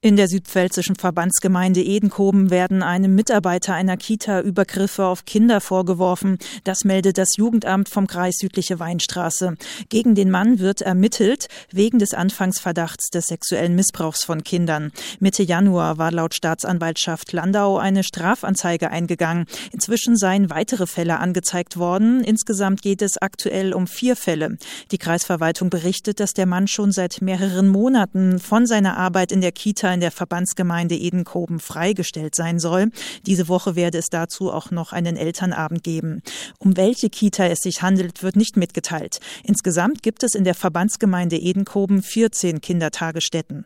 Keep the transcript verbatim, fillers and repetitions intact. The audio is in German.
In der südpfälzischen Verbandsgemeinde Edenkoben werden einem Mitarbeiter einer Kita Übergriffe auf Kinder vorgeworfen. Das meldet das Jugendamt vom Kreis Südliche Weinstraße. Gegen den Mann wird ermittelt wegen des Anfangsverdachts des sexuellen Missbrauchs von Kindern. Mitte Januar war laut Staatsanwaltschaft Landau eine Strafanzeige eingegangen. Inzwischen seien weitere Fälle angezeigt worden. Insgesamt geht es aktuell um vier Fälle. Die Kreisverwaltung berichtet, dass der Mann schon seit mehreren Monaten von seiner Arbeit in der Kita in der Verbandsgemeinde Edenkoben freigestellt sein soll. Diese Woche werde es dazu auch noch einen Elternabend geben. Um welche Kita es sich handelt, wird nicht mitgeteilt. Insgesamt gibt es in der Verbandsgemeinde Edenkoben vierzehn Kindertagesstätten.